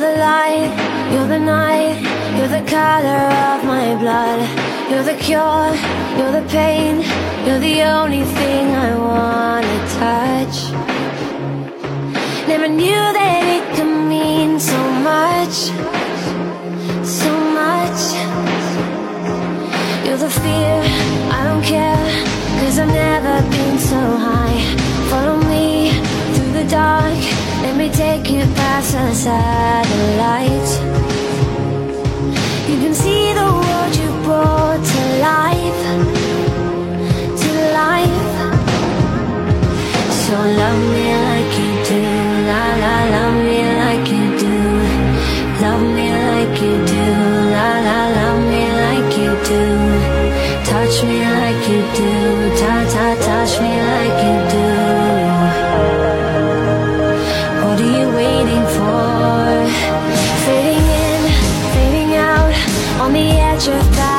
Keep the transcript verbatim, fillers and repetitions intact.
the light, you're the night, you're the color of my blood. You're the cure, you're the pain, you're the only thing I wanna touch. Never knew that it could mean so much, so much. You're the fear, I don't care, cause I've never been so high. Follow me through the dark, let me take you past the satellites. You can see the world you brought to life, to life. So love me like you do, la la, love me like you do. Love me like you do, la la, love me like you do. Touch me like you do, ta ta, touch me like you do. What are you waiting for? Fading in, fading out, on the edge of that.